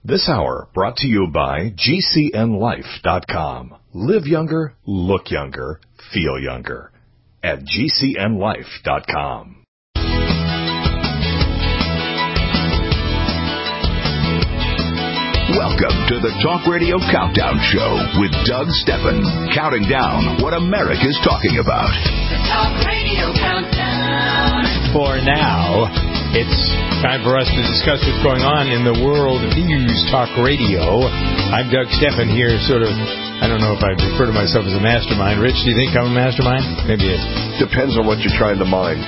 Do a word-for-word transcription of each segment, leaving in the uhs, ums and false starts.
This hour brought to you by G C N life dot com. Live younger, look younger, feel younger at G C N life dot com. Welcome to the Talk Radio Countdown Show with Doug Steffen, counting down what America's talking about. The Talk Radio Countdown. For now, it's time for us to discuss what's going on in the world of News Talk Radio. I'm Doug Steffen here, sort of, I don't know if I refer to myself as a mastermind. Rich, do you think I'm a mastermind? Maybe it depends on what you're trying to mine.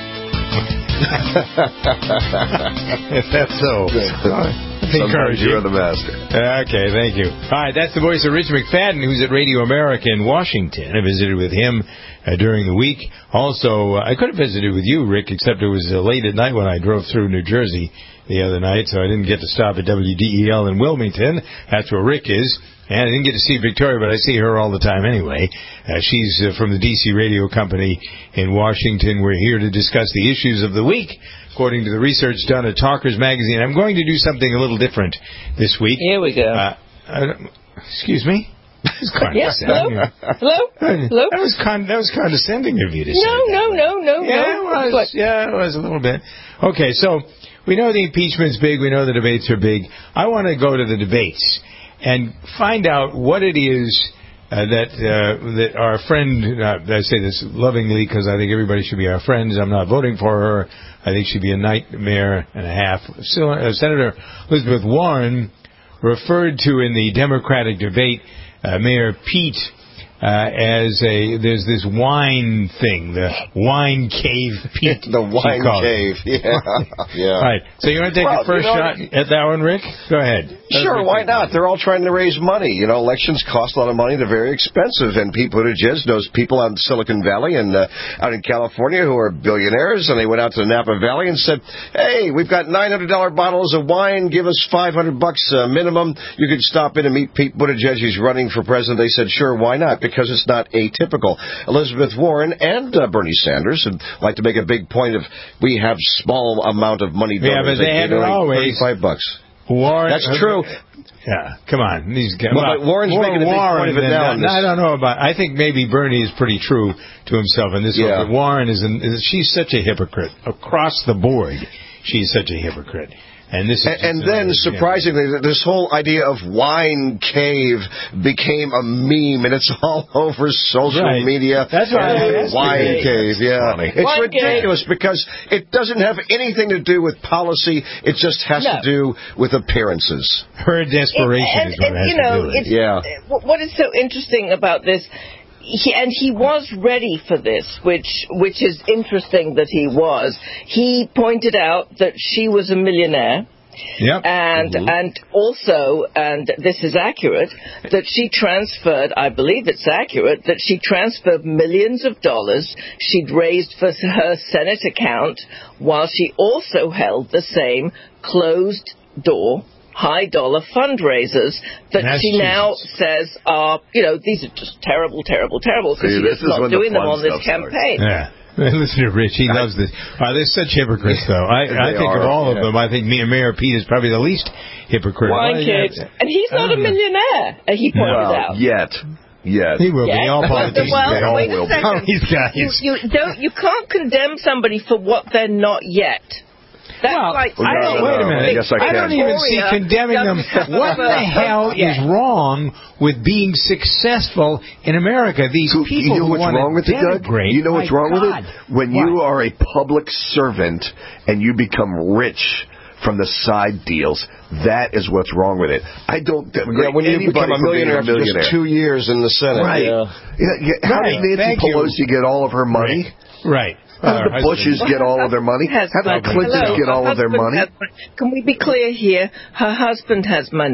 If that's so. Sometimes you're the master. Okay, thank you. All right, that's the voice of Rich McFadden, who's at Radio America in Washington. I visited with him uh, during the week. Also, uh, I could have visited with you, Rick, except it was uh, late at night when I drove through New Jersey the other night, so I didn't get to stop at W D E L in Wilmington. That's where Rick is. And I didn't get to see Victoria, but I see her all the time anyway. Uh, she's uh, from the D C Radio Company in Washington. We're here to discuss the issues of the week, according to the research done at Talkers Magazine. I'm going to do something a little different this week. Here we go. Uh, uh, excuse me? That was yes, hello? Hello? Hello? That was, con- that was condescending of you to say. No, no, no, no, yeah, no. It was. What? Yeah, it was a little bit. Okay, so we know the impeachment's big. We know the debates are big. I want to go to the debates and find out what it is uh, that uh, that our friend, uh, I say this lovingly because I think everybody should be our friends. I'm not voting for her. I think she'd be a nightmare and a half. So, uh, Senator Elizabeth Warren referred to in the Democratic debate uh, Mayor Pete uh, as a, there's this wine thing, the wine cave Pete. The wine cave, yeah. yeah. All right, so you want to take well, the first you know, shot at that one, Rick? Go ahead. Sure, why not? They're all trying to raise money. You know, elections cost a lot of money. They're very expensive. And Pete Buttigieg knows people out in Silicon Valley and uh, out in California who are billionaires. And they went out to the Napa Valley and said, hey, we've got nine hundred dollars bottles of wine. Give us five hundred bucks uh, minimum. You could stop in and meet Pete Buttigieg. He's running for president. They said, sure, why not? Because it's not atypical. Elizabeth Warren and uh, Bernie Sanders would like to make a big point of we have small amount of money. Yeah, but they, they haven't always. thirty-five bucks. Warren, That's true. Yeah, come on. These guys. Well, but Warren's Warren, making a big Warren, point of it now. I don't know about. I think maybe Bernie is pretty true to himself in this yeah. one. But Warren is, an, is. She's such a hypocrite across the board. She's such a hypocrite. And this is and, and then, another, surprisingly, yeah. this whole idea of wine cave became a meme, and it's all over social right. media. That's right. Wine cave, yeah. Funny. It's wine ridiculous cave. Because it doesn't have anything to do with policy. It just has no. to do with appearances. Her desperation and, and, is what and, has you know, to do with it. Yeah. What is so interesting about this? He, and he was ready for this, which which is interesting that he was. He pointed out that she was a millionaire. Yep. And mm-hmm. and also, and this is accurate, that she transferred, I believe it's accurate, that she transferred millions of dollars she'd raised for her Senate account while she also held the same closed-door high-dollar fundraisers that she now says are, you know, these are just terrible, terrible, terrible, because she's not doing them on this campaign. Yeah. Listen to Rich. He loves this. Uh, they're such hypocrites, though. I, I think are, of all yeah. of them, I think Mayor Pete is probably the least hypocrite. Wine kids. And he's not a millionaire, he pointed well, out. Yet. Yes. He will yes. be. All politicians well, they all wait will a second. be. These guys. You, you, don't, you can't condemn somebody for what they're not yet. That's well, like I don't, no, wait a minute. Yes, I, I don't even see condemning them. What the hell is wrong with being successful in America? These so, people you know what's wrong with it, Doug? You know what's wrong God. with it? When what? you are a public servant and you become rich from the side deals, that is what's wrong with it. I don't. Yeah, when you become a millionaire, a millionaire. just two years in the Senate, right? Yeah. Yeah, yeah. How right. did Nancy Thank Pelosi you. get all of her money? Right. right. How did the Bushes get all of their money? How did the Clintons get all of their money? Has, can we be clear here? Her husband has money.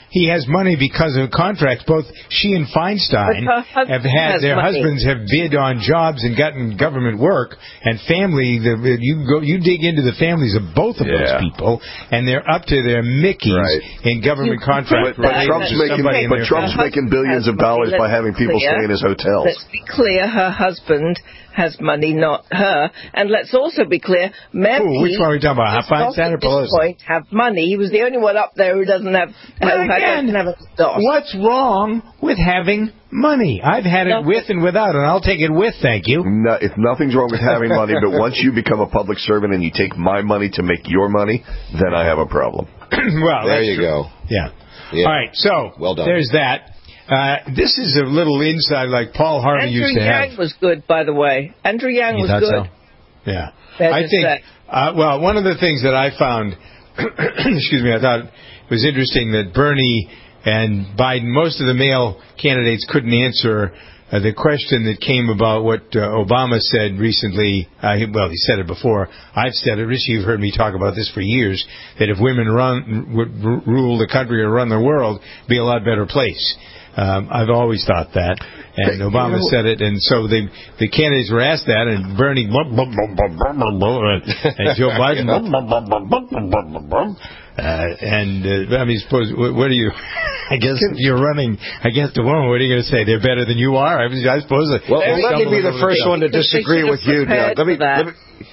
he has money because of contracts. Both she and Feinstein have had their money. Husbands have bid on jobs and gotten government work and family. The, you go, you dig into the families of both of yeah. those people, and they're up to their Mickeys right. in government you contracts. But, but Trump's making, but Trump's making billions of dollars by having people stay in his hotels. Let's be clear: her husband has money, not her. And let's also be clear: Memphis, which one are we talking about? Feinstein or Pelosi? Point have money. He was the only one up there who doesn't have. Who again, doesn't have a DOS. What's wrong with having money? I've had it Nothing. with and without, and I'll take it with. Thank you. No, if nothing's wrong with having money, but once you become a public servant and you take my money to make your money, then I have a problem. Well, there you true. go. Yeah. yeah. All right. So well done. There's that. Uh, this is a little insight like Paul Harvey Andrew used to Yang have. Andrew Yang was good, by the way. Andrew Yang you was good. So? Yeah. That I think, uh, well, one of the things that I found, excuse me, I thought it was interesting that Bernie and Biden, most of the male candidates couldn't answer uh, the question that came about what uh, Obama said recently. Uh, he, well, he said it before. I've said it. Richie, you've heard me talk about this for years, that if women run would r- rule the country or run the world, it'd be a lot better place. Um, I've always thought that, and Obama said it, and so the the candidates were asked that, and Bernie blah, blah, blah, blah, blah, blah, blah, and Joe Biden blah, blah, blah, blah, blah, blah, blah, blah. Uh, and uh, I mean, suppose what, what are you? I guess if you're running against a woman, what are you going to say? They're better than you are. I, I suppose. Well, well let me be the first one to disagree with you, Doug. Let me. Let me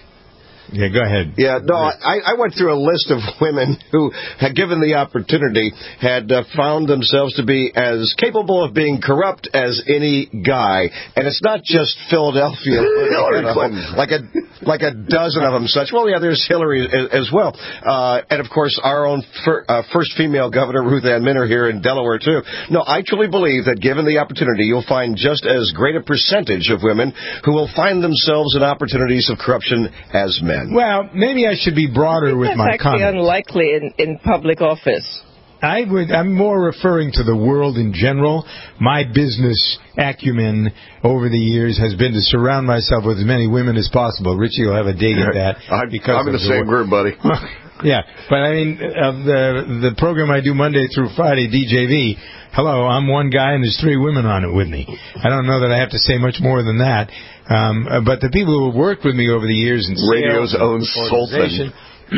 Yeah, go ahead. Yeah, no, I, I went through a list of women who, had given the opportunity, had uh, found themselves to be as capable of being corrupt as any guy. And it's not just Philadelphia. Hillary Clinton. Like a, like a dozen of them such. Well, yeah, there's Hillary as, as well. Uh, and, of course, our own fir, uh, first female governor, Ruth Ann Minner, here in Delaware, too. No, I truly believe that given the opportunity, you'll find just as great a percentage of women who will find themselves in opportunities of corruption as men. Well, maybe I should be broader with my comments. That's actually unlikely in, in public office. I would, I'm more referring to the world in general. My business acumen over the years has been to surround myself with as many women as possible. Richie will have a dig at that. I'm, because I'm in the same group, buddy. Yeah, but I mean, uh, the the program I do Monday through Friday, D J V, hello, I'm one guy and there's three women on it with me. I don't know that I have to say much more than that. Um, uh, but the people who have worked with me over the years in Radio's own Sultan.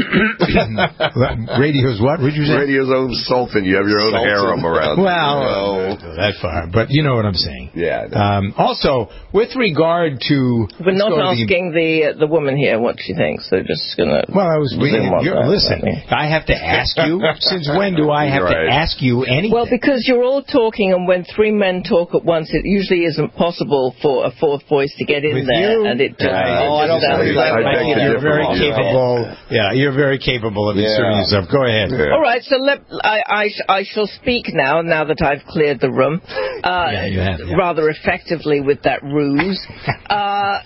Radio's what? Would you say? Radio's own Sultan. You have your own Sultan. harem around. Well, no. Not that far, but you know what I'm saying. Yeah. Um, also, with regard to, we're not asking the the, uh, the woman here what she thinks. So just gonna. Well, I was. We, you're, listen, I have to ask you. Since when do I have right. to ask you anything? Well, because you're all talking, and when three men talk at once, it usually isn't possible for a fourth voice to get in with there, you? and it. Just, uh, oh, I don't sounds like I think you're very capable. Yeah. You're very capable of inserting yeah. yourself. Go ahead. Yeah. All right, so let, I, I, I shall speak now, now that I've cleared the room, uh, yeah, you have, yeah. rather effectively with that ruse. Uh,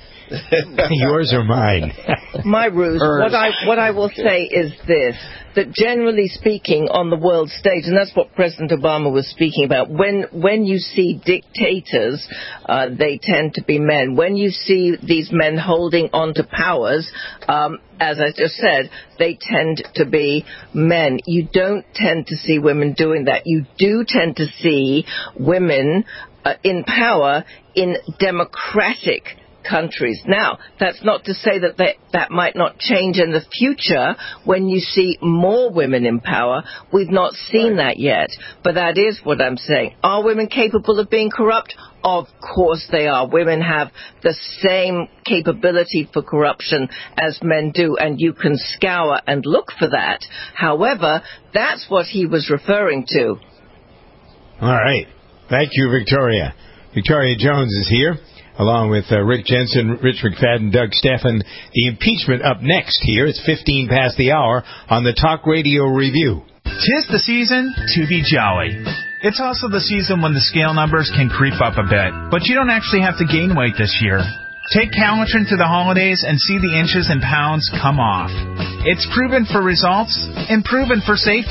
Yours or mine? My ruse. What I, what I will say is this, that generally speaking on the world stage, and that's what President Obama was speaking about, when when you see dictators, uh, they tend to be men. When you see these men holding on to powers, um, as I just said, they tend to be men. You don't tend to see women doing that. You do tend to see women uh, in power in democratic countries. Now, that's not to say that they, that might not change in the future when you see more women in power. We've not seen right. that yet. But that is what I'm saying. Are women capable of being corrupt? Of course they are. Women have the same capability for corruption as men do, and you can scour and look for that. However, that's what he was referring to. All right. Thank you, Victoria. Victoria Jones is here, along with uh, Rick Jensen, Rich McFadden, Doug Steffen. The impeachment up next here. It's fifteen past the hour on the Talk Radio Review. Tis the season to be jolly. It's also the season when the scale numbers can creep up a bit, but you don't actually have to gain weight this year. Take Calitrin to the holidays and see the inches and pounds come off. It's proven for results and proven for safety.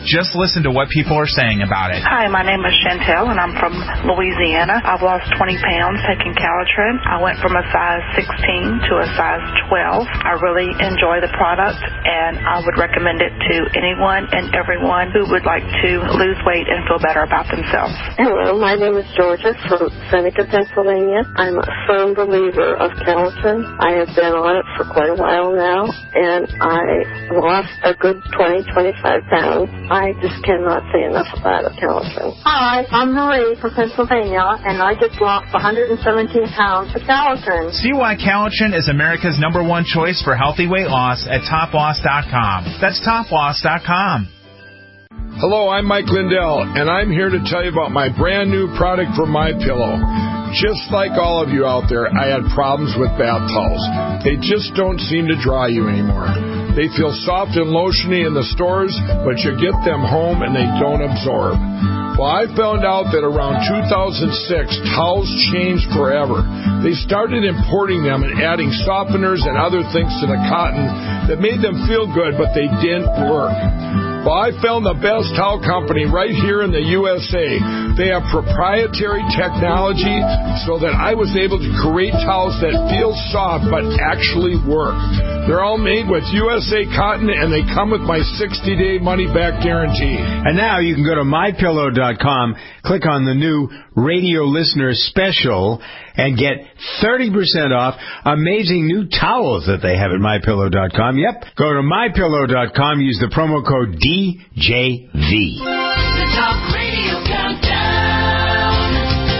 Just listen to what people are saying about it. Hi, my name is Chantel, and I'm from Louisiana. I've lost twenty pounds taking Calitrin. I went from a size sixteen to a size twelve. I really enjoy the product, and I would recommend it to anyone and everyone who would like to lose weight and feel better about themselves. Hello, my name is Georgia from Seneca, Pennsylvania. I'm a firm believer of Calitrin. I have been on it for quite a while now, and I lost a good twenty, twenty-five pounds. I just cannot say enough about it, Calitrin. Hi, I'm Marie from Pennsylvania, and I just lost one hundred seventeen pounds of Calitrin. See why Calitrin is America's number one choice for healthy weight loss at top loss dot com. That's top loss dot com. Hello, I'm Mike Lindell, and I'm here to tell you about my brand new product from MyPillow. Just like all of you out there, I had problems with bath towels. They just don't seem to dry you anymore. They feel soft and lotiony in the stores, but you get them home and they don't absorb. Well, I found out that around two thousand six, towels changed forever. They started importing them and adding softeners and other things to the cotton that made them feel good, but they didn't work. Well, I found the best towel company right here in the U S A. They have proprietary technology so that I was able to create towels that feel soft but actually work. They're all made with U S A cotton, and they come with my sixty-day money-back guarantee. And now you can go to my pillow dot com, click on the new radio listener special, and get thirty percent off amazing new towels that they have at my pillow dot com. Yep, go to my pillow dot com, use the promo code D J V. The Talk Radio Countdown.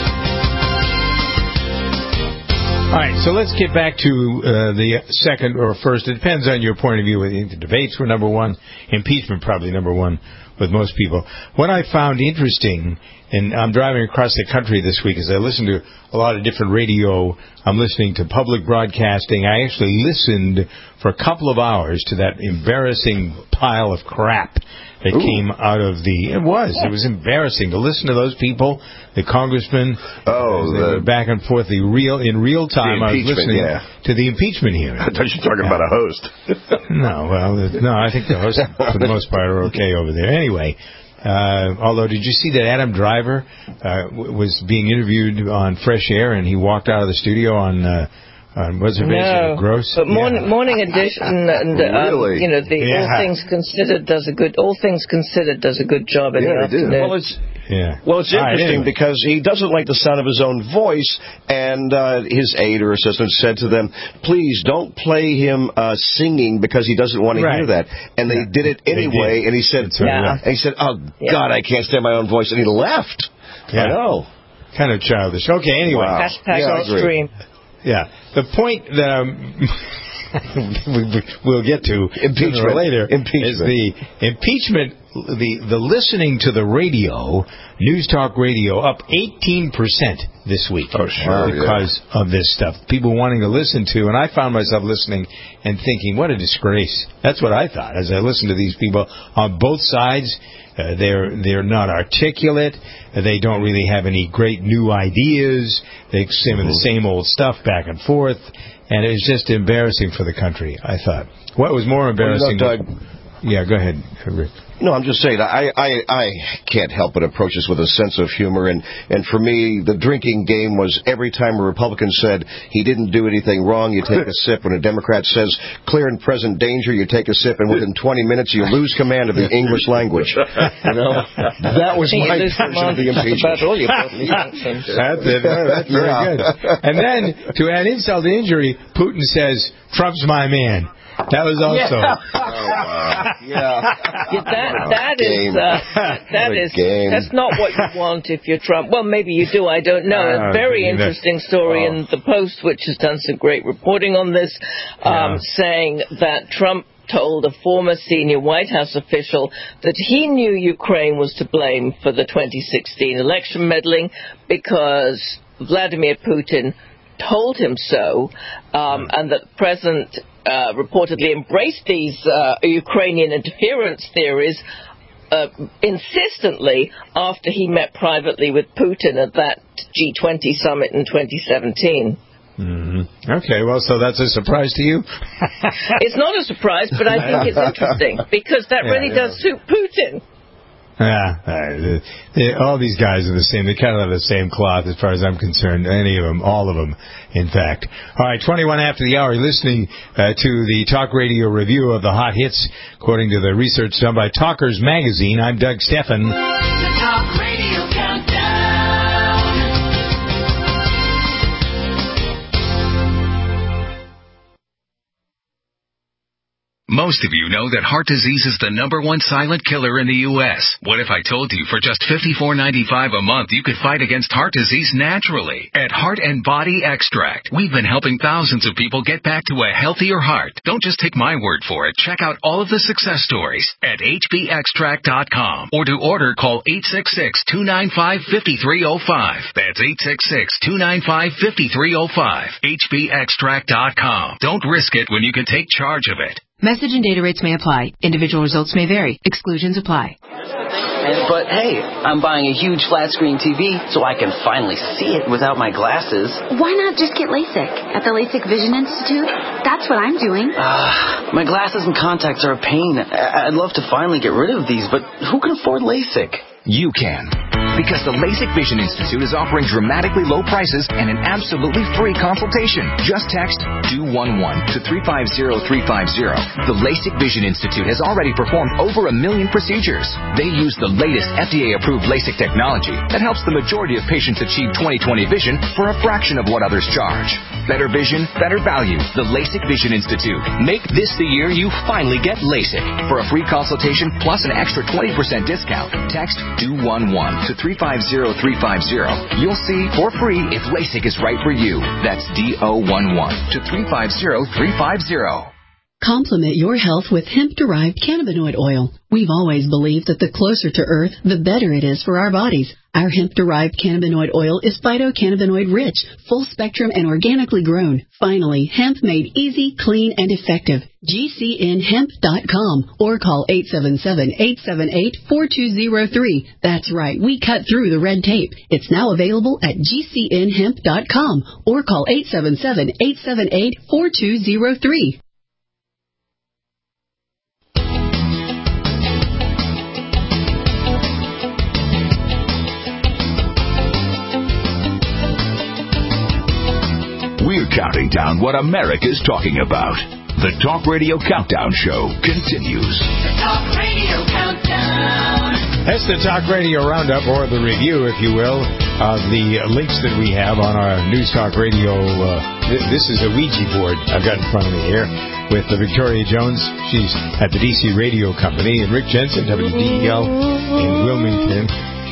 All right, so let's get back to uh, the second or first. It depends on your point of view. I think the debates were number one. Impeachment probably number one with most people. What I found interesting, and I'm driving across the country this week as I listen to a lot of different radio. I'm listening to public broadcasting. I actually listened for a couple of hours to that embarrassing pile of crap that Ooh. came out of the... It was. It was embarrassing to listen to those people, the congressmen, oh, the, back and forth, the real in real time. I was listening yeah. to the impeachment hearing. I thought you were talking yeah. about a host. no, well, no, I think the hosts, for the most part, are okay over there. Anyway... Uh, although, did you see that Adam Driver uh, w- was being interviewed on Fresh Air, and he walked out of the studio on, uh, on what's her name? No, Gross? but morning, yeah. morning edition, and really? um, you know, the yeah. All Things Considered does a good. All Things Considered does a good job in yeah, the afternoon. Well, it's yeah. well, it's interesting right, anyway. because he doesn't like the sound of his own voice, and uh, his aide or assistant said to them, "Please don't play him uh, singing because he doesn't want to right. hear that." And they yeah. did it anyway. Did. And he said, yeah. and he said, "Oh yeah. God, I can't stand my own voice," and he left. Yeah. I know. Kind of childish. Okay, anyway. Wow. Hashtag yeah, extreme. Yeah. The point that I'm, we'll get to impeachment. sooner or later impeachment. is the impeachment, the, the listening to the radio, News Talk Radio, up eighteen percent this week. Oh, sure. Because yeah. of this stuff. People wanting to listen to, and I found myself listening and thinking, what a disgrace. That's what I thought as I listened to these people on both sides. Uh, they're they're not articulate. They don't really have any great new ideas. They say the same old stuff back and forth, and it was just embarrassing for the country, I thought. What was more embarrassing? Well, you know, Doug, yeah, go ahead, Rick. No, I'm just saying, I, I, I can't help but approach this with a sense of humor. And, and for me, the drinking game was every time a Republican said he didn't do anything wrong, you take a sip. When a Democrat says clear and present danger, you take a sip. And within twenty minutes, you lose command of the English language. You know, that was my version of the impeachment. That's it. That's very yeah. good. And then, to add insult to injury, Putin says, Trump's my man. That was also. Yeah. Oh, wow. yeah. yeah. That that is uh, that is game. that's not what you want if you're Trump. Well, maybe you do. I don't know. Uh, a very interesting story oh. in the Post, which has done some great reporting on this, um, yeah. saying that Trump told a former senior White House official that he knew Ukraine was to blame for the twenty sixteen election meddling because Vladimir Putin told him so, um, and that the president uh, reportedly embraced these uh, Ukrainian interference theories uh, insistently after he met privately with Putin at that G twenty summit in twenty seventeen. Mm-hmm. Okay, well, so that's a surprise to you? It's not a surprise, but I think it's interesting because that yeah, really yeah. does suit Putin. Yeah, uh, they, all these guys are the same. They kind of have the same cloth as far as I'm concerned. Any of them, all of them, in fact. All right, twenty-one after the hour, listening uh, to the Talk Radio review of the hot hits, according to the research done by Talkers Magazine. I'm Doug Steffen. The Talk Radio Countdown. Most of you know that heart disease is the number one silent killer in the U S What if I told you for just fifty-four ninety-five a month you could fight against heart disease naturally? At Heart and Body Extract, we've been helping thousands of people get back to a healthier heart. Don't just take my word for it. Check out all of the success stories at H B extract dot com, or to order, call eight six six, two nine five, five three zero five. That's eight six six, two nine five, five three zero five. H B extract dot com. Don't risk it when you can take charge of it. Message and data rates may apply. Individual results may vary. Exclusions apply. But hey, I'm buying a huge flat screen T V so I can finally see it without my glasses. Why not just get LASIK at the LASIK Vision Institute? That's what I'm doing. Uh, my glasses and contacts are a pain. I- I'd love to finally get rid of these, but who can afford LASIK? You can. Because the LASIK Vision Institute is offering dramatically low prices and an absolutely free consultation. Just text D O one one to three five zero three five zero. The LASIK Vision Institute has already performed over a million procedures. They use the latest F D A-approved LASIK technology that helps the majority of patients achieve twenty twenty vision for a fraction of what others charge. Better vision, better value. The LASIK Vision Institute. Make this the year you finally get LASIK. For a free consultation plus an extra twenty percent discount, text D O one one to three five zero three five zero. You'll see for free if LASIK is right for you. That's D O one one to three five zero three five zero. Complement your health with hemp-derived cannabinoid oil. We've always believed that the closer to Earth, the better it is for our bodies. Our hemp-derived cannabinoid oil is phytocannabinoid rich, full-spectrum, and organically grown. Finally, hemp made easy, clean, and effective. G C N hemp dot com or call eight seven seven, eight seven eight, four two zero three. That's right, we cut through the red tape. It's now available at G C N hemp dot com or call eight seven seven, eight seven eight, four two zero three. We're counting down what America's talking about. The Talk Radio Countdown Show continues. The Talk Radio Countdown. That's the Talk Radio Roundup, or the review, if you will, of the links that we have on our News Talk Radio. Uh, th- this is a Ouija board I've got in front of me here with uh, Victoria Jones. She's at the D C Radio Company, and Rick Jensen, W D E L in Wilmington.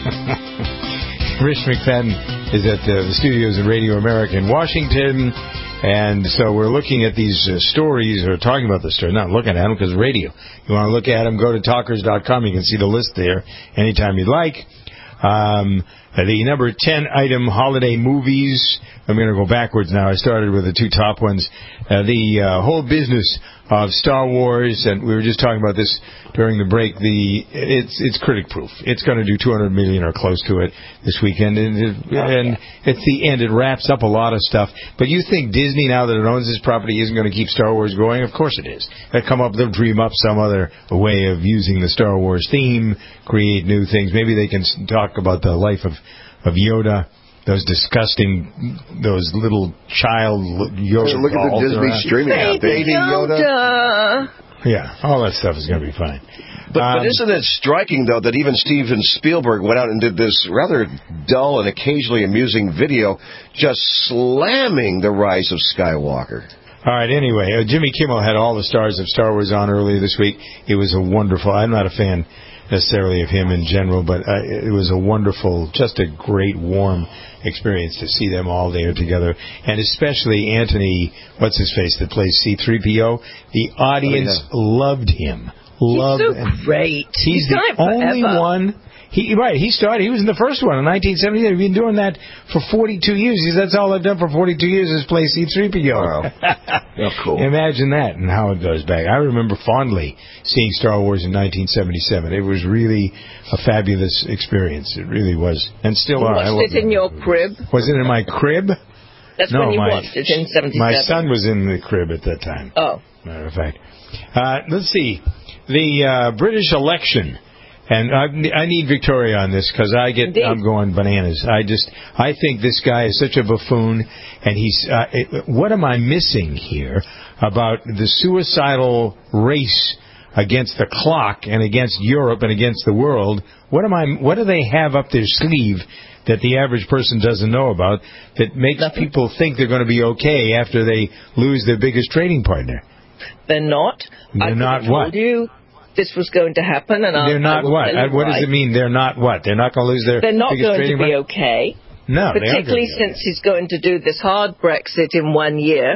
Rich McFadden is at the, the studios of Radio America in Washington. And so we're looking at these uh, stories, or talking about the story, not looking at them because radio. You want to look at them, go to talkers dot com. You can see the list there anytime you'd like. Um, the number ten item holiday movies. I'm going to go backwards now. I started with the two top ones. Uh, the uh, whole business of Star Wars, and we were just talking about this during the break. The it's it's critic proof. It's going to do two hundred million or close to it this weekend, and, it, and it's the end. It wraps up a lot of stuff. But you think Disney, now that it owns this property, isn't going to keep Star Wars going? Of course it is. They'll come up, they'll dream up some other way of using the Star Wars theme, create new things. Maybe they can talk about the life of of Yoda. Those disgusting, those little child Yoda Hey, look at the Disney around. streaming out there. Baby Yoda. Yeah, all that stuff is going to be fine. But, Um, but isn't it striking, though, that even Steven Spielberg went out and did this rather dull and occasionally amusing video just slamming the rise of Skywalker? All right, anyway, uh, Jimmy Kimmel had all the stars of Star Wars on earlier this week. It was a wonderful, I'm not a fan necessarily of him in general, but uh, it was a wonderful, just a great, warm experience to see them all there together. And especially Anthony, what's his face, that plays C three P O. The audience Oh, yeah. loved him. Loved He's so great. He's, He's the done it only forever. one. He right. He started. He was in the first one in nineteen seventy. They've been doing that for forty-two years. He says, that's all I've done for forty-two years is play C three P O. Wow. Yeah, cool. Imagine that and how it goes back. I remember fondly seeing Star Wars in nineteen seventy-seven. It was really a fabulous experience. It really was, and still You are. I watched love it in your crib. Was it in my crib? That's no, when you my, watched it in seventy-seven. My son was in the crib at that time. Oh. Matter of fact. Uh, let's see. The uh, British election And I, I need Victoria on this because I get Indeed. I'm going bananas. I just I think this guy is such a buffoon, and he's uh, it, what am I missing here about the suicidal race against the clock and against Europe and against the world? What am I? What do they have up their sleeve that the average person doesn't know about that makes Nothing. people think they're going to be okay after they lose their biggest trading partner? They're not. They're I not told what? you this was going to happen, and They're I'll, not I will what? tell you Uh, What why. does it mean? They're not what? They're not going to lose their They're not biggest going trading to be partner? okay. No, they aren't particularly gonna be since he's going to do this hard Brexit in one year.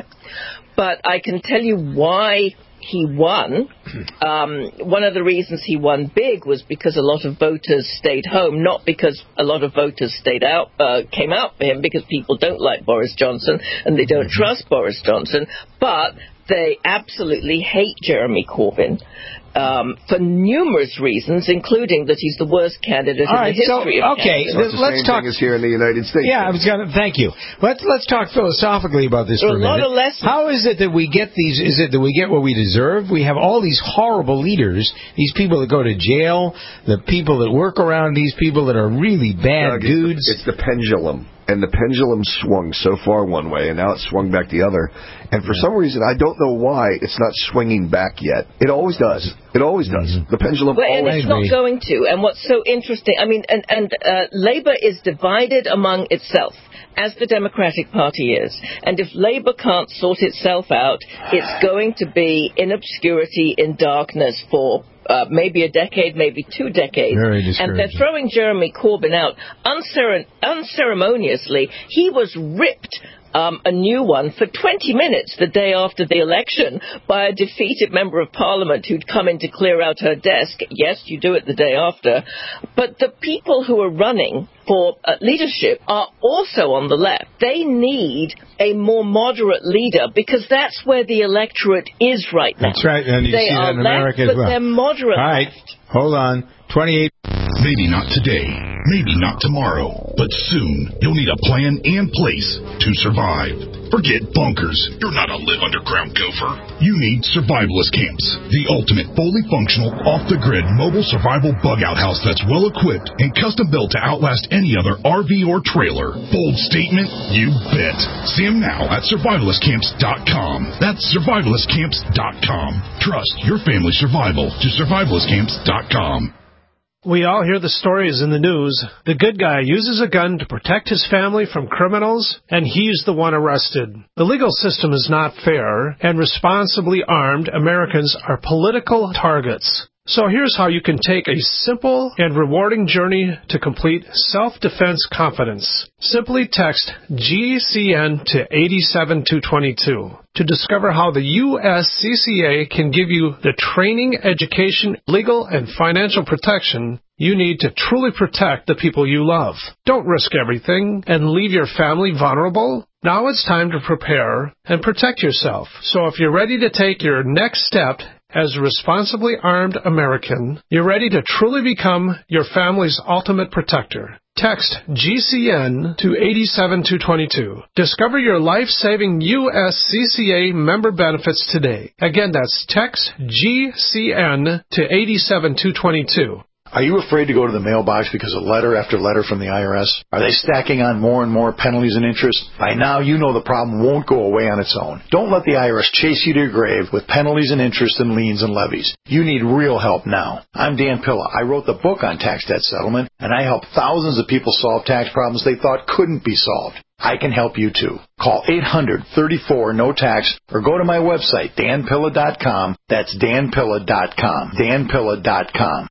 But I can tell you why he won. Um, one of the reasons he won big was because a lot of voters stayed home, not because a lot of voters stayed out, uh, came out for him, because people don't like Boris Johnson and they don't trust Boris Johnson, but they absolutely hate Jeremy Corbyn. Um, for numerous reasons, including that he's the worst candidate All in right, the history so, of okay, candidates. So it's the let's same talk. thing as here in the United States. Yeah, I was gonna. Thank you. Let's let's talk philosophically about this There for a are a lot minute. of lessons. How is it that we get these? Is it that we get what we deserve? We have all these horrible leaders, these people that go to jail, the people that work around these people that are really bad Doug, dudes. It's the, it's the pendulum. And the pendulum swung so far one way, and now it swung back the other. And for Yeah. some reason, I don't know why, it's not swinging back yet. It always does. It always does. Mm-hmm. The pendulum Well, and always... it's not going to. And what's so interesting, I mean, and, and uh, Labour is divided among itself, as the Democratic Party is. And if Labour can't sort itself out, it's going to be in obscurity, in darkness for uh, maybe a decade, maybe two decades. Very And they're discouraging. throwing Jeremy Corbyn out uncere- unceremoniously. He was ripped Um, a new one for twenty minutes the day after the election by a defeated member of parliament who'd come in to clear out her desk. Yes, you do it the day after. But the people who are running for uh, leadership are also on the left. They need a more moderate leader because that's where the electorate is right now. That's right, and you they see that are in left, America as but well. they're moderate. All right, hold on. twenty-eight. Maybe not today, maybe not tomorrow, but soon you'll need a plan and place to survive. Forget bunkers. You're not a live underground gopher. You need survivalist camps, the ultimate fully functional, off-the-grid mobile survival bug-out house that's well-equipped and custom-built to outlast any other R V or trailer. Bold statement? You bet. See them now at survivalist camps dot com. That's survivalist camps dot com. Trust your family's survival to survivalist camps dot com. We all hear the stories in the news. The good guy uses a gun to protect his family from criminals, and he's the one arrested. The legal system is not fair, and responsibly armed Americans are political targets. So here's how you can take a simple and rewarding journey to complete self-defense confidence. Simply text G C N to eight seven two two two to discover how the U S C C A can give you the training, education, legal, and financial protection you need to truly protect the people you love. Don't risk everything and leave your family vulnerable. Now it's time to prepare and protect yourself. So if you're ready to take your next step as a responsibly armed American, you're ready to truly become your family's ultimate protector. Text G C N to eight seven two two two. Discover your life-saving U S C C A member benefits today. Again, that's text G C N to eight seven two two two. Are you afraid to go to the mailbox because of letter after letter from the I R S? Are they stacking on more and more penalties and interest? By now, you know the problem won't go away on its own. Don't let the I R S chase you to your grave with penalties and interest and liens and levies. You need real help now. I'm Dan Pilla. I wrote the book on tax debt settlement, and I help thousands of people solve tax problems they thought couldn't be solved. I can help you too. Call eight hundred, thirty-four, no tax or go to my website, dan pilla dot com. That's dan pilla dot com. dan pilla dot com.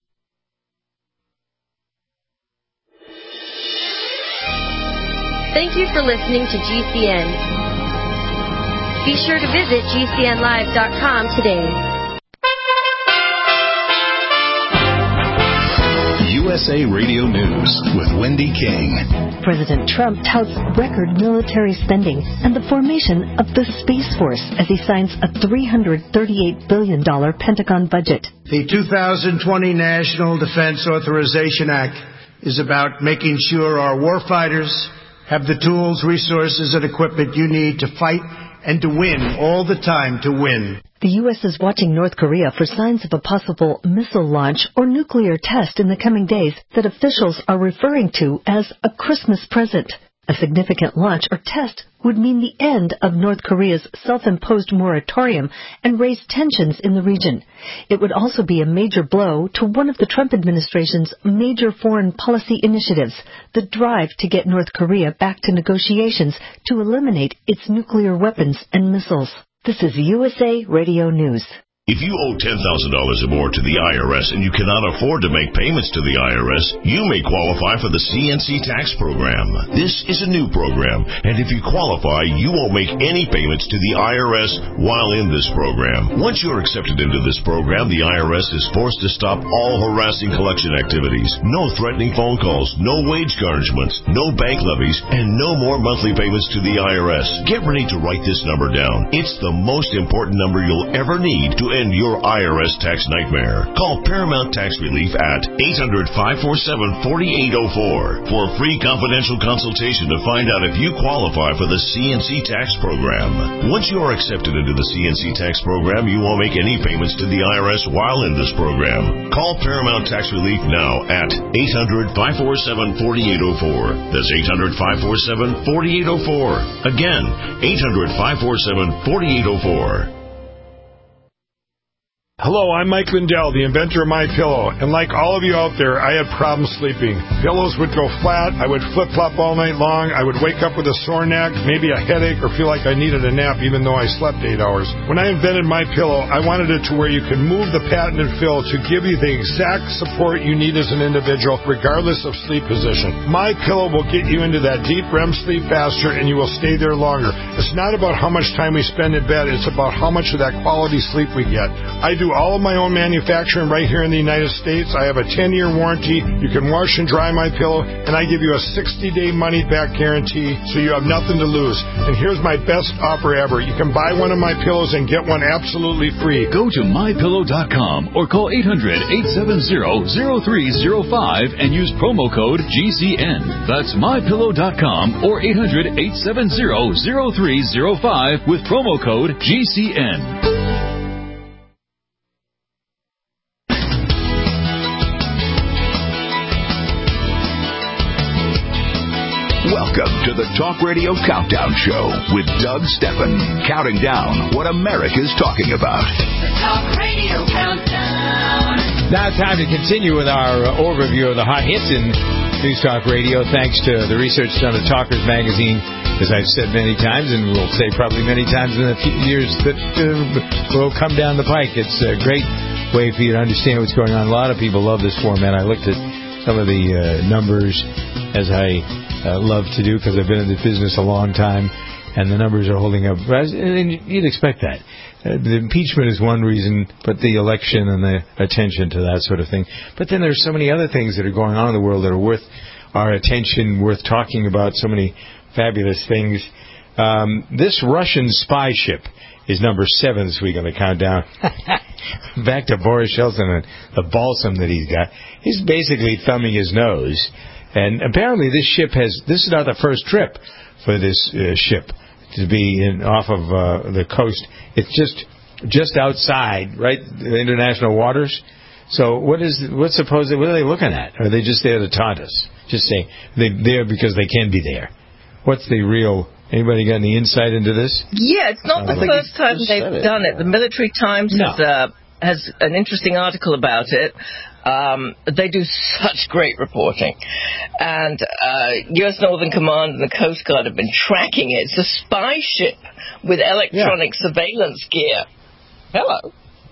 Thank you for listening to G C N. Be sure to visit G C N live dot com today. U S A Radio News with Wendy King. President Trump touts record military spending and the formation of the Space Force as he signs a three hundred thirty-eight billion dollars Pentagon budget. The two thousand twenty National Defense Authorization Act is about making sure our warfighters have the tools, resources, and equipment you need to fight and to win all the time to win. The U S is watching North Korea for signs of a possible missile launch or nuclear test in the coming days that officials are referring to as a Christmas present. A significant launch or test would mean the end of North Korea's self-imposed moratorium and raise tensions in the region. It would also be a major blow to one of the Trump administration's major foreign policy initiatives, the drive to get North Korea back to negotiations to eliminate its nuclear weapons and missiles. This is U S A Radio News. If you owe ten thousand dollars or more to the I R S and you cannot afford to make payments to the I R S, you may qualify for the C N C tax program. This is a new program, and if you qualify, you won't make any payments to the I R S while in this program. Once you're accepted into this program, the I R S is forced to stop all harassing collection activities. No threatening phone calls, no wage garnishments, no bank levies, and no more monthly payments to the I R S. Get ready to write this number down. It's the most important number you'll ever need to end your I R S tax nightmare. Call Paramount Tax Relief at eight hundred, five four seven, four eight zero four for a free confidential consultation to find out if you qualify for the C N C tax program. Once you are accepted into the C N C tax program, you won't make any payments to the I R S while in this program. Call Paramount Tax Relief now at eight hundred, five four seven, four eight zero four. That's eight hundred, five four seven, four eight zero four. Again, eight hundred, five four seven, four eight zero four. Hello, I'm Mike Lindell, the inventor of MyPillow, and like all of you out there, I had problems sleeping. Pillows would go flat, I would flip-flop all night long, I would wake up with a sore neck, maybe a headache, or feel like I needed a nap even though I slept eight hours. When I invented MyPillow, I wanted it to where you could move the patented fill to give you the exact support you need as an individual, regardless of sleep position. MyPillow will get you into that deep R E M sleep faster, and you will stay there longer. It's not about how much time we spend in bed, it's about how much of that quality sleep we get. I do all of my own manufacturing right here in the United States. I have a ten-year warranty. You can wash and dry my pillow, and I give you a sixty-day money-back guarantee, so you have nothing to lose. And here's my best offer ever. You can buy one of my pillows and get one absolutely free. Go to my pillow dot com or call eight hundred, eight seven zero, zero three zero five and use promo code G C N. That's my pillow dot com or eight hundred, eight seven zero, zero three zero five with promo code G C N. Welcome to the Talk Radio Countdown Show with Doug Steffen, counting down what America's talking about. The Talk Radio Countdown. Now it's time to continue with our uh, overview of the hot hits in News Talk Radio, thanks to the research done at Talkers Magazine, as I've said many times, and will say probably many times in the few years that uh, will come down the pike. It's a great way for you to understand what's going on. A lot of people love this format. I looked at some of the uh, numbers, as I Uh, love to do because I've been in the business a long time, and the numbers are holding up. And you'd expect that. Uh, the impeachment is one reason, but the election and the attention to that sort of thing. But then there's so many other things that are going on in the world that are worth our attention, worth talking about, so many fabulous things. Um, this Russian spy ship is number seven this week on the countdown. Back to Boris Yeltsin and the balsam that he's got. He's basically thumbing his nose. And apparently this ship has, this is not the first trip for this uh, ship to be in, off of uh, the coast. It's just just outside, right, the international waters. So what is, what's supposed, what are they looking at? Are they just there to taunt us? Just saying, they're there because they can be there. What's the real, anybody got any insight into this? Yeah, it's not the first time they've it. done it. The Military Times No. has, uh, has an interesting article about it. Um, they do such great reporting. And uh, U S Northern Command and the Coast Guard have been tracking it. It's a spy ship with electronic yeah. surveillance gear. Hello.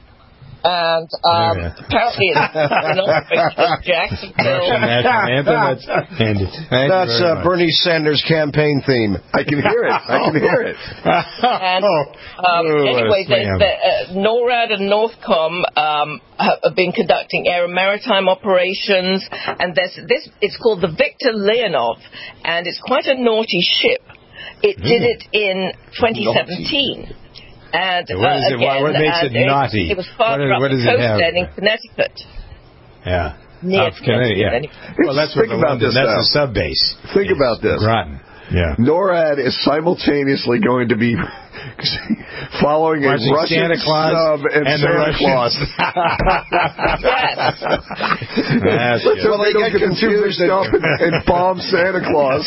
And um, yeah. apparently it's an operation Jacksonville. National anthem. That's handy. Thank That's you very uh, much. Bernie Sanders' campaign theme. I can hear it. I can hear it. And um, Oh, anyway, what a they, slam. they, uh, NORAD and Northcom um, have been conducting air and maritime operations, and there's this. It's called the Victor Leonov, and it's quite a naughty ship. It Mm. did it in twenty seventeen. And So what, is uh, it, what, what again, makes and it naughty? It was farther what, up what the does it coast have? end in Connecticut. Yeah. Near Up Connecticut, yeah. Connecticut. Well, that's what Think the about London, this that's now. the sub base. Think about this. Groton. Yeah. NORAD is simultaneously going to be following a Watching Russian Santa Claus sub and, and the Santa Russians. Claus. That's Let's good. well, they, they get confused and, and bomb Santa Claus.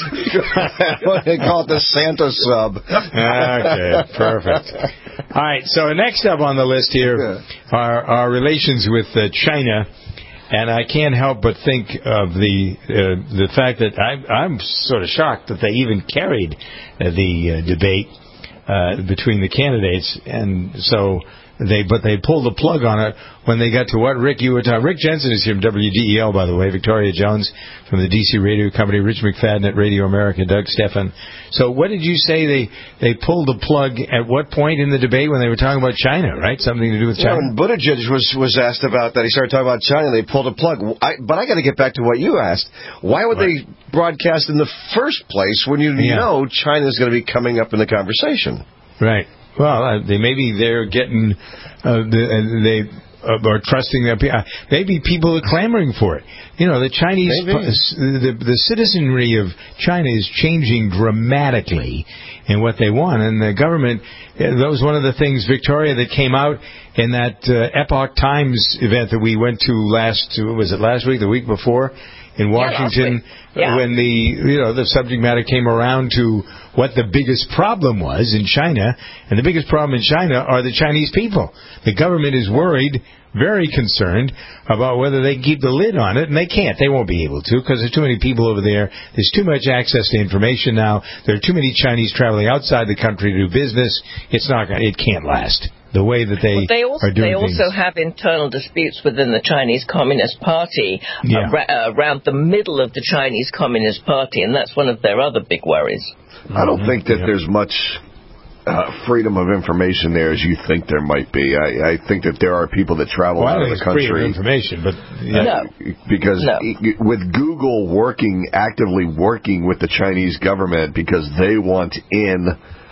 They call it the Santa sub. Okay, perfect. All right, so next up on the list here are our relations with uh, China. And I can't help but think of the uh, the fact that I, I'm sort of shocked that they even carried uh, the uh, debate uh, between the candidates, and so they but they pulled the plug on it when they got to what Rick you were talking. Rick Jensen is here from W D E L, by the way. Victoria Jones from the D C Radio Company. Rich McFadden at Radio America. Doug Stephan. So what did you say they they pulled the plug at what point in the debate when they were talking about China? Right, something to do with China. Yeah, when Buttigieg was was asked about that, he started talking about China. They pulled a plug. I, but I got to get back to what you asked. Why would what? they broadcast in the first place when you yeah. know China is going to be coming up in the conversation? Right. Well, uh, they maybe they're getting uh, the, uh, they uh, are trusting their people. Maybe people are clamoring for it. You know, the Chinese, the the citizenry of China is changing dramatically in what they want, and the government. That was one of the things, Victoria, that came out in that uh, Epoch Times event that we went to last. Was it last week? The week before? In Washington, yeah, yeah. when the you know the subject matter came around to what the biggest problem was in China, and the biggest problem in China are the Chinese people. The government is worried, very concerned about whether they can keep the lid on it, and they can't. They won't be able to because there's too many people over there. There's too much access to information now. There are too many Chinese traveling outside the country to do business. It's not. It can't last. The way that they, well, they also, are doing They also things. have internal disputes within the Chinese Communist Party yeah. ar- around the middle of the Chinese Communist Party, and that's one of their other big worries. I don't think that yeah. there's much uh, freedom of information there as you think there might be. I, I think that there are people that travel well, out of the country. Freedom of information, but no. yeah. because no. with Google working actively working with the Chinese government because they want in.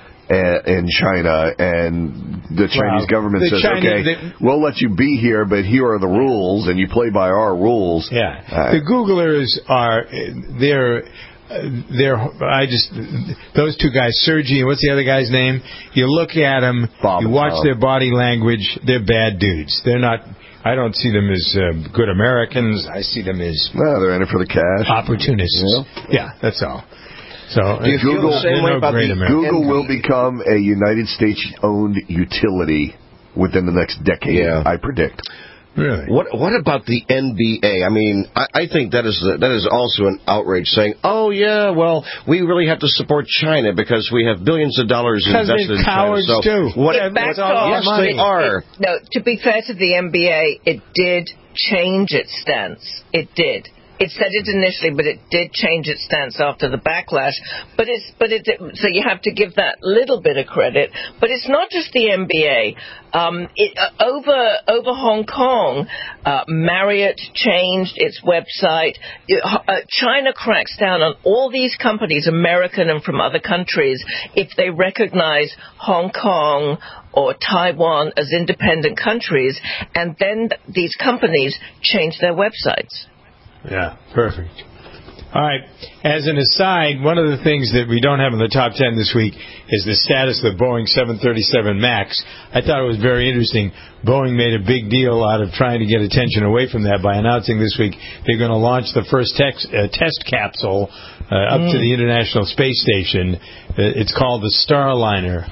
In China, and the Chinese well, government the says, China, okay, the, we'll let you be here, but here are the rules, and you play by our rules. Yeah. Uh, the Googlers are, they're, they're, I just, those two guys, Sergey, and what's the other guy's name? You look at them, Bob you watch their body language, they're bad dudes. They're not, I don't see them as uh, good Americans. I see them as... Well, they're in it for the cash. Opportunists. Yeah, yeah that's all. So Do you feel the same way no about the, Google will become a United States-owned utility within the next decade, yeah. I predict. Really? What What about the N B A? I mean, I, I think that is that is also an outrage saying, oh, yeah, well, we really have to support China because we have billions of dollars invested in China. So too. What, it backed off. Yes, they are. It, no, to be fair to the N B A, it did change its stance. It did. It said it initially, but it did change its stance after the backlash. But it's but it so you have to give that little bit of credit. But it's not just the N B A. Um, it, uh, over over Hong Kong, uh, Marriott changed its website. Uh, China cracks down on all these companies, American and from other countries, if they recognize Hong Kong or Taiwan as independent countries, and then these companies change their websites. Yeah, perfect. All right. As an aside, one of the things that we don't have in the top ten this week is the status of the Boeing seven thirty-seven MAX. I thought it was very interesting. Boeing made a big deal out of trying to get attention away from that by announcing this week they're going to launch the first tex, uh, test capsule uh, up mm. to the International Space Station. Uh, it's called the Starliner.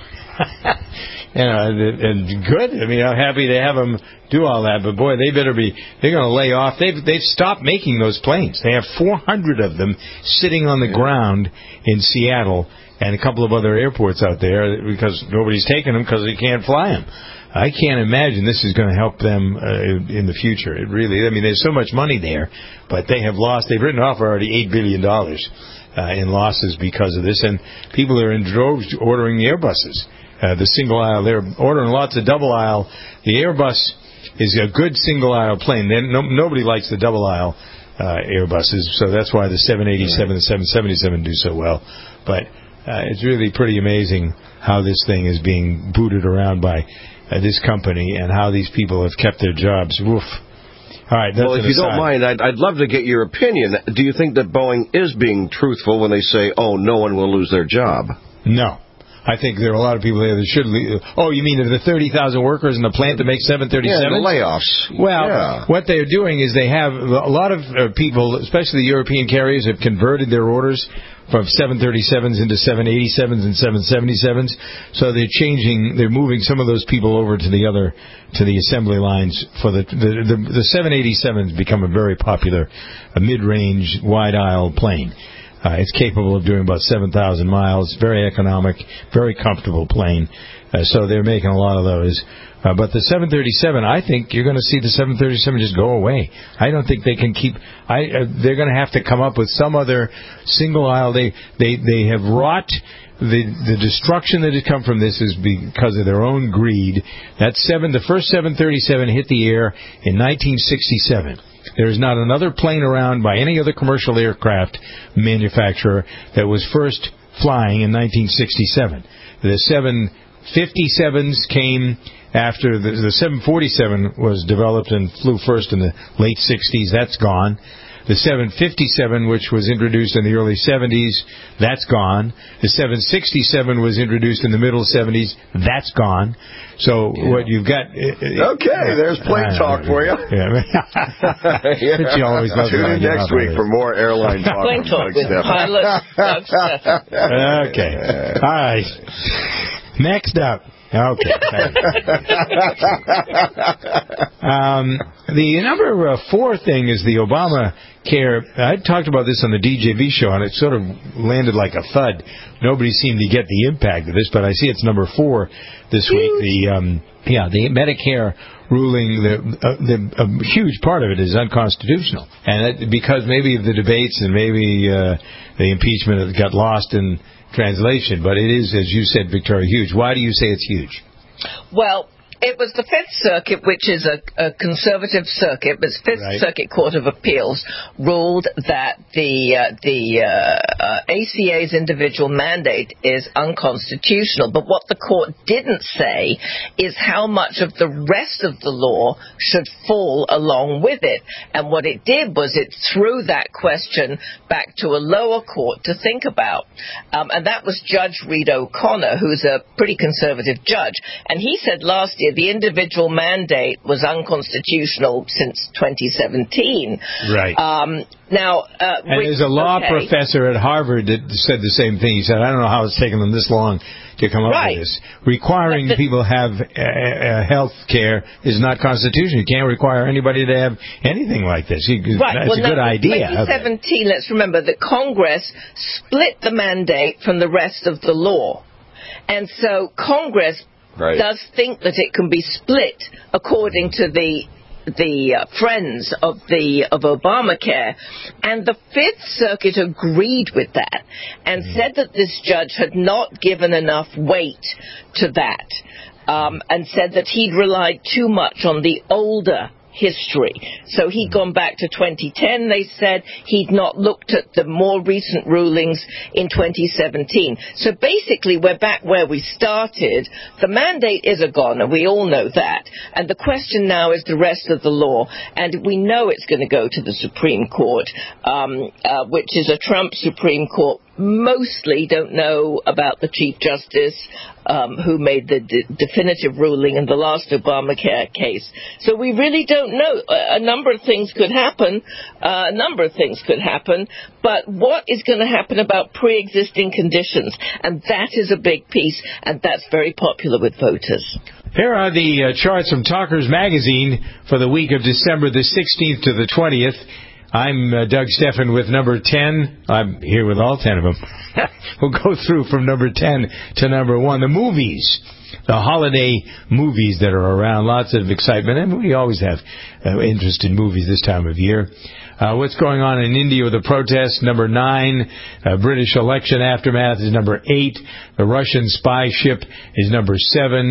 You know, and good. I mean, I'm happy to have them do all that. But boy, they better be. They're going to lay off. They've they've stopped making those planes. They have four hundred of them sitting on the ground in Seattle and a couple of other airports out there because nobody's taking them because they can't fly them. I can't imagine this is going to help them uh, in the future. It really. I mean, there's so much money there, but they have lost. They've written off already eight billion dollars uh, in losses because of this, and people are in droves ordering the Airbuses. Uh, the single aisle, they're ordering lots of double aisle. The Airbus is a good single aisle plane. No, nobody likes the double aisle uh, Airbuses, so that's why the seven eighty-seven and seven seventy-seven do so well. But uh, it's really pretty amazing how this thing is being booted around by uh, this company and how these people have kept their jobs. Woof. All right. That's well, if you don't mind, I'd, I'd love to get your opinion. Do you think that Boeing is being truthful when they say, "Oh, no one will lose their job"? No. I think there are a lot of people there that should leave. Oh, you mean of the thirty thousand workers in the plant that make seven thirty-seven? Yeah, the layoffs. Well, yeah. what they're doing is they have a lot of uh, people, especially the European carriers, have converted their orders from seven thirty-sevens into seven eighty-sevens and seven seventy-sevens. So they're changing, they're moving some of those people over to the other, to the assembly lines for the the, the, the seven eighty-sevens become a very popular, a mid-range, wide-aisle plane. Uh, it's capable of doing about seven thousand miles, very economic, very comfortable plane. Uh, so they're making a lot of those. Uh, but the seven thirty-seven, I think you're going to see the seven thirty-seven just go away. I don't think they can keep. I uh, they're going to have to come up with some other single aisle. They they they have wrought. The the destruction that has come from this is because of their own greed. That seven, the first seven thirty-seven hit the air in nineteen sixty-seven. There is not another plane around by any other commercial aircraft manufacturer that was first flying in nineteen sixty-seven. The seven fifty-sevens came after the, the seven forty-seven was developed and flew first in the late sixties. That's gone. The seven fifty-seven, which was introduced in the early seventies, that's gone. The seven sixty-seven was introduced in the middle seventies, that's gone. So yeah. what you've got... Uh, okay, uh, there's plane uh, talk for you. Yeah. But you always love Tune in next week for more airline talk. Plane talk with pilot Doug Stephan. Okay. All right. Next up. Okay. um, the number uh, four thing is the Obamacare. I talked about this on the D J V show, and it sort of landed like a thud. Nobody seemed to get the impact of this, but I see it's number four this week. The um, yeah, the Medicare ruling, the, uh, the a huge part of it is unconstitutional, and it, because maybe of the debates and maybe uh, the impeachment got lost in translation, but it is, as you said, Victoria, huge. Why do you say it's huge? Well, it was the Fifth Circuit, which is a, a conservative circuit, but Fifth right. Circuit Court of Appeals ruled that the uh, the uh, uh, A C A's individual mandate is unconstitutional. But what the court didn't say is how much of the rest of the law should fall along with it. And what it did was it threw that question back to a lower court to think about. Um, and that was Judge Reed O'Connor, who's a pretty conservative judge. And he said last year the individual mandate was unconstitutional since twenty seventeen. Right. Um, now, uh, and which, there's a law okay. professor at Harvard that said the same thing. He said, I don't know how it's taken them this long to come up right. with this. Requiring the, people to have uh, uh, health care is not constitutional. You can't require anybody to have anything like this. You, right. That's well, a good now, idea. In twenty seventeen, let's remember that Congress split the mandate from the rest of the law. And so Congress Right. does think that it can be split according to the the uh, friends of the of Obamacare, and the Fifth Circuit agreed with that and mm. said that this judge had not given enough weight to that, um, and said that he'd relied too much on the older history. So he'd gone back to twenty ten, they said. He'd not looked at the more recent rulings in twenty seventeen. So basically, we're back where we started. The mandate is a goner. We all know that. And the question now is the rest of the law. And we know it's going to go to the Supreme Court, um, uh, which is a Trump Supreme Court. Mostly don't know about the Chief Justice um, who made the de- definitive ruling in the last Obamacare case. So we really don't know. A, a number of things could happen. Uh, a number of things could happen. But what is going to happen about pre-existing conditions? And that is a big piece, and that's very popular with voters. Here are the uh, charts from Talkers Magazine for the week of December the sixteenth to the twentieth. I'm uh, Doug Stephan with number ten. I'm here with all ten of them. We'll go through from number ten to number one. The movies, the holiday movies that are around, lots of excitement, and we always have uh, interest in movies this time of year. Uh, what's going on in India with the protests, number nine. Uh, British election aftermath is number eight. The Russian spy ship is number seven.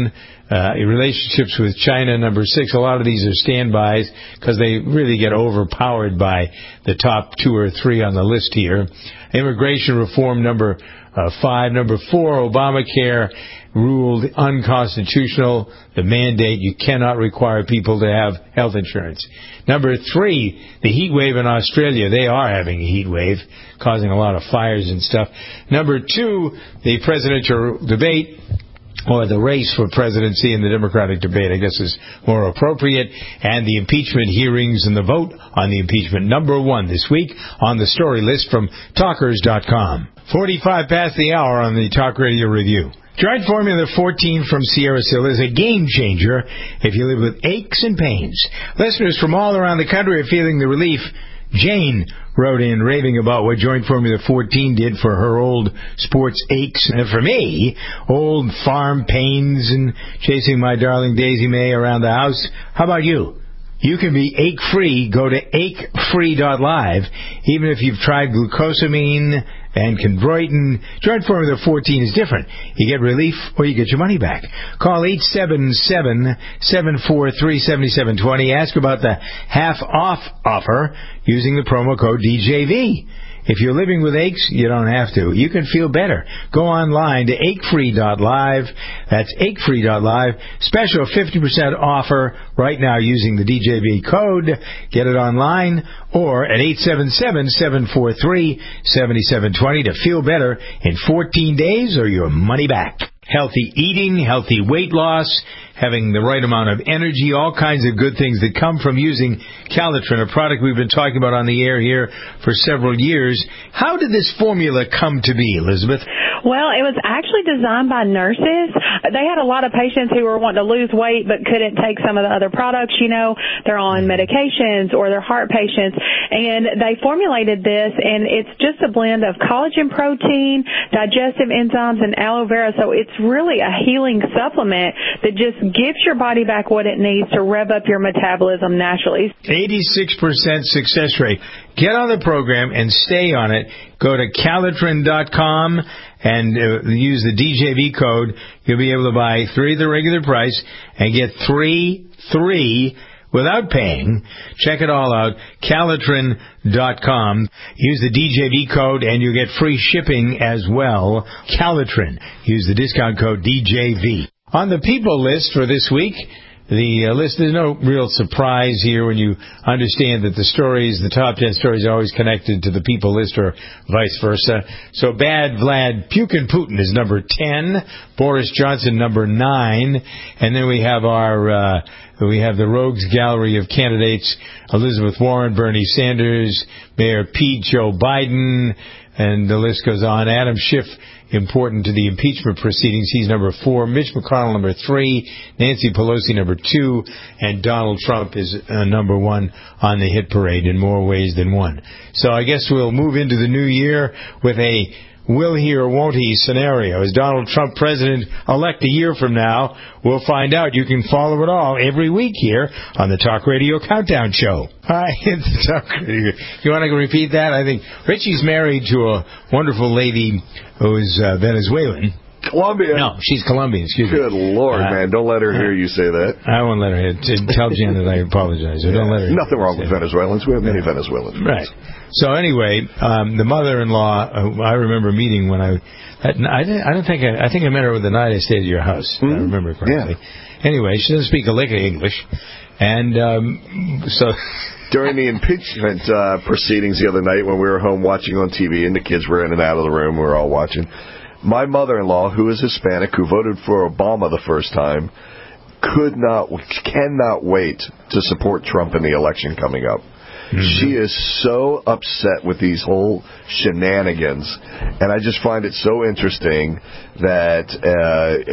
Uh, relationships with China, number six. A lot of these are standbys because they really get overpowered by the top two or three on the list here. Immigration reform, number uh, five. Number four, Obamacare ruled unconstitutional. The mandate, you cannot require people to have health insurance. Number three, the heat wave in Australia. They are having a heat wave, causing a lot of fires and stuff. Number two, the presidential debate, or the race for presidency in the Democratic debate, I guess is more appropriate, and the impeachment hearings and the vote on the impeachment. Number one this week on the story list from talkers dot com. forty-five past the hour on the Talk Radio Review. Joint Formula fourteen from Sierra Sil is a game changer if you live with aches and pains. Listeners from all around the country are feeling the relief. Jane wrote in raving about what Joint Formula fourteen did for her old sports aches. And for me, old farm pains and chasing my darling Daisy May around the house. How about you? You can be ache-free. Go to ache free dot live. Even if you've tried glucosamine and chondroitin, Joint Formula fourteen is different. You get relief or you get your money back. Call eight seven seven, seven four three, seven seven two zero. Ask about the half-off offer using the promo code D J V. If you're living with aches, you don't have to. You can feel better. Go online to ache free dot live. That's ache free dot live. Special fifty percent offer right now using the D J V code. Get it online or at eight seven seven, seven four three, seven seven two zero to feel better in fourteen days or your money back. Healthy eating, healthy weight loss, having the right amount of energy, all kinds of good things that come from using Calitrin, a product we've been talking about on the air here for several years. How did this formula come to be, Elizabeth? Well, it was actually designed by nurses. They had a lot of patients who were wanting to lose weight but couldn't take some of the other products. You know, they're on medications or they're heart patients. And they formulated this, and it's just a blend of collagen protein, digestive enzymes, and aloe vera. So it's really a healing supplement that just gives your body back what it needs to rev up your metabolism naturally. eighty-six percent success rate. Get on the program and stay on it. Go to Calitrin dot com and uh, use the D J V code. You'll be able to buy three at the regular price and get three, three without paying. Check it all out, Calitrin dot com. Use the D J V code and you get free shipping as well. Calitrin. Use the discount code D J V. On the people list for this week, the uh, list, there's no real surprise here when you understand that the stories, the top ten stories are always connected to the people list or vice versa. So Bad Vlad Pukin Putin is number ten, Boris Johnson number nine, and then we have our, uh, we have the rogues gallery of candidates, Elizabeth Warren, Bernie Sanders, Mayor Pete, Joe Biden, and the list goes on. Adam Schiff, important to the impeachment proceedings. He's number four. Mitch McConnell, number three. Nancy Pelosi, number two. And Donald Trump is uh, number one on the hit parade in more ways than one. So I guess we'll move into the new year with a will he or won't he scenario. Is Donald Trump president-elect a year from now? We'll find out. You can follow it all every week here on the Talk Radio Countdown Show. Hi, it's the Talk Radio. You want to repeat that? I think Richie's married to a wonderful lady who is uh, Venezuelan. Colombian. No, she's Colombian, excuse Good me. Good Lord, uh, man. Don't let her hear you say that. I won't let her hear it. Tell Jen that I apologize. Or yeah. Don't let her Nothing wrong with that. Venezuelans. We have many Venezuelans. Right. So anyway, um, the mother-in-law, uh, I remember meeting when I, I, I, didn't, I don't think I, I think I met her the night I stayed at your house. Mm-hmm. I remember correctly. Yeah. Anyway, she doesn't speak a lick of English, and um, so. During the impeachment uh, proceedings the other night when we were home watching on T V and the kids were in and out of the room, we were all watching. My mother-in-law, who is Hispanic, who voted for Obama the first time, could not, cannot wait to support Trump in the election coming up. Mm-hmm. She is so upset with these whole shenanigans, and I just find it so interesting that uh,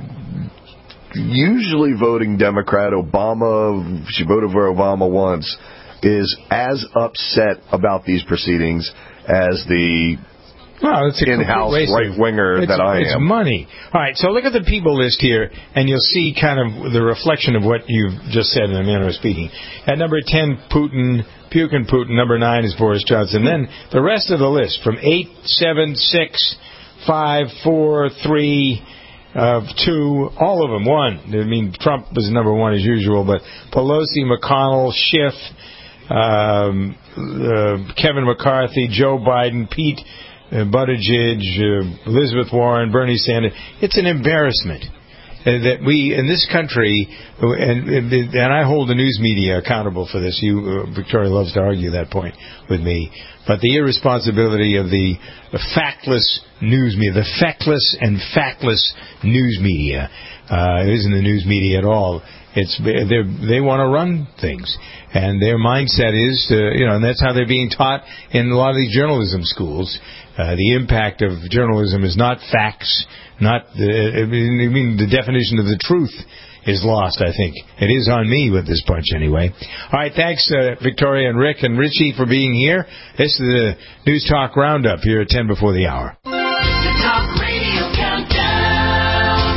a usually voting Democrat, Obama, she voted for Obama once, is as upset about these proceedings as the well, it's a in-house right-winger that I am. It's money. All right, so look at the people list here, and you'll see kind of the reflection of what you've just said in a manner of speaking. At number ten, Putin, Pukin Putin. Number nine is Boris Johnson. Then the rest of the list, from eight, seven, six, five, four, three, of two, all of them. One, I mean, Trump was number one as usual, but Pelosi, McConnell, Schiff, um, uh, Kevin McCarthy, Joe Biden, Pete uh, Buttigieg, uh, Elizabeth Warren, Bernie Sanders. It's an embarrassment uh, that we, in this country, and, and I hold the news media accountable for this. You, uh, Victoria loves to argue that point with me. But the irresponsibility of the, the factless news media, the feckless and factless news media, uh, it isn't the news media at all. It's they want to run things, and their mindset is, to, you know, and that's how they're being taught in a lot of these journalism schools. Uh, the impact of journalism is not facts, not the, I mean, I mean the definition of the truth is lost, I think. It is on me with this bunch anyway. All right, thanks, uh, Victoria and Rick and Richie for being here. This is the News Talk Roundup here at ten before the hour. The Talk Radio Countdown.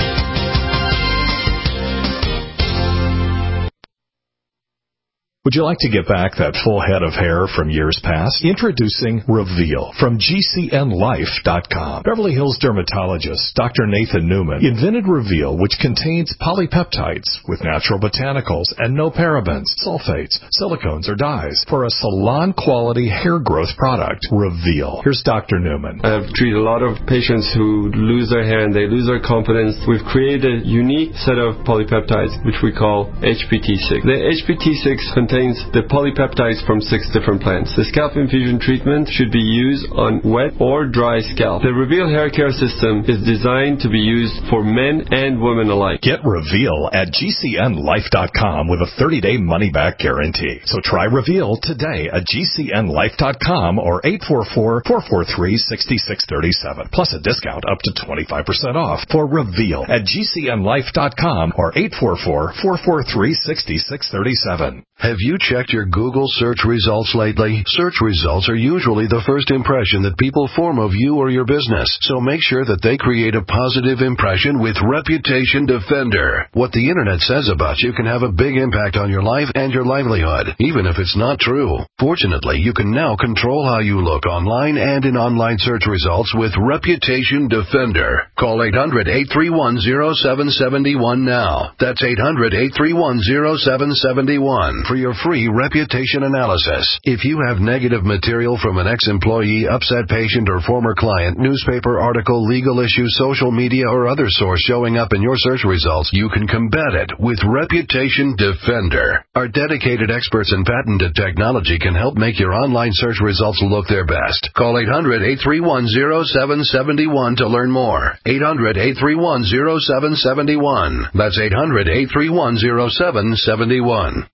Would you like to get back that full head of hair from years past? Introducing Reveal from G C N Life dot com. Beverly Hills dermatologist Doctor Nathan Newman invented Reveal, which contains polypeptides with natural botanicals and no parabens, sulfates, silicones, or dyes for a salon-quality hair growth product. Reveal. Here's Doctor Newman. I've treated a lot of patients who lose their hair and they lose their confidence. We've created a unique set of polypeptides, which we call H P T six. The H P T six contains contains the polypeptides from six different plants. The scalp infusion treatment should be used on wet or dry scalp. The Reveal hair care system is designed to be used for men and women alike. Get Reveal at G C N Life dot com with a thirty-day money-back guarantee. So try Reveal today at G C N Life dot com or eight four four, four four three, six six three seven, plus a discount up to twenty-five percent off for Reveal at G C N Life dot com or eight four four, four four three, six six three seven. Have you checked your Google search results lately? Search results are usually the first impression that people form of you or your business, so make sure that they create a positive impression with Reputation Defender. What the internet says about you can have a big impact on your life and your livelihood, even if it's not true. Fortunately, you can now control how you look online and in online search results with Reputation Defender. Call eight hundred, eight three one, zero seven seven one now. That's eight hundred, eight three one, zero seven seven one. For your free reputation analysis. If you have negative material from an ex-employee, upset patient, or former client, newspaper article, legal issue, social media, or other source showing up in your search results, you can combat it with Reputation Defender. Our dedicated experts in patented technology can help make your online search results look their best. Call eight hundred, eight three one, zero seven seven one to learn more. eight hundred, eight three one, zero seven seven one. That's eight hundred, eight three one, zero seven seven one.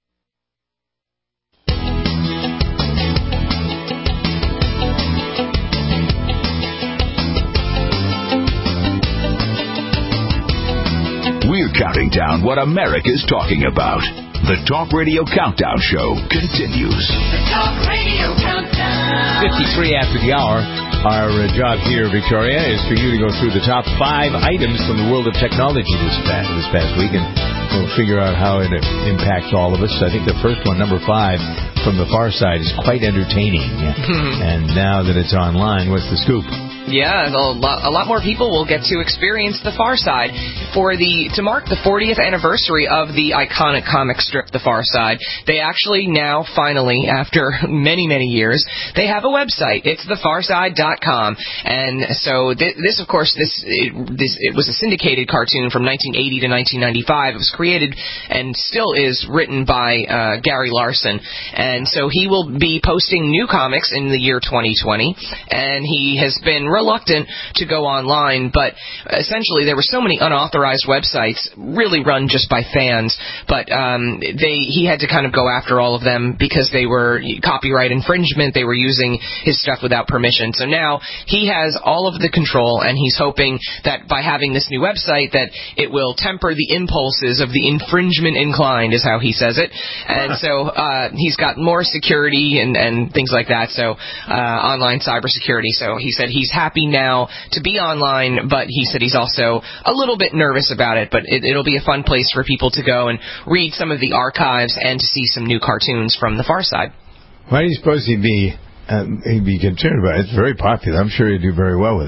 We're counting down what America's talking about. The Talk Radio Countdown Show continues. The Talk Radio Countdown. fifty-three after the hour. Our uh, job here, Victoria, is for you to go through the top five items from the world of technology this past, this past week, and we'll figure out how it impacts all of us. I think the first one, number five, from the far side, is quite entertaining. And now that it's online, what's the scoop? Yeah, a lot, a lot more people will get to experience The Far Side for the to mark the fortieth anniversary of the iconic comic strip The Far Side. They actually now, finally, after many, many years, they have a website. It's the far side dot com, and so th- this, of course, this it, this it was a syndicated cartoon from nineteen eighty to nineteen ninety-five. It was created and still is written by uh, Gary Larson, and so he will be posting new comics in the year twenty twenty, and he has been reluctant to go online, but essentially there were so many unauthorized websites really run just by fans, but um, they he had to kind of go after all of them because they were copyright infringement. They were using his stuff without permission. So now he has all of the control, and he's hoping that by having this new website that it will temper the impulses of the infringement inclined, is how he says it. And so uh, he's got more security and, and things like that, so uh, online cybersecurity. So he said he's happy now to be online, but he said he's also a little bit nervous about it, but it, it'll be a fun place for people to go and read some of the archives and to see some new cartoons from The Far Side. Why do you suppose he'd be, um, he'd be concerned about it? It's very popular. I'm sure he'd do very well with it.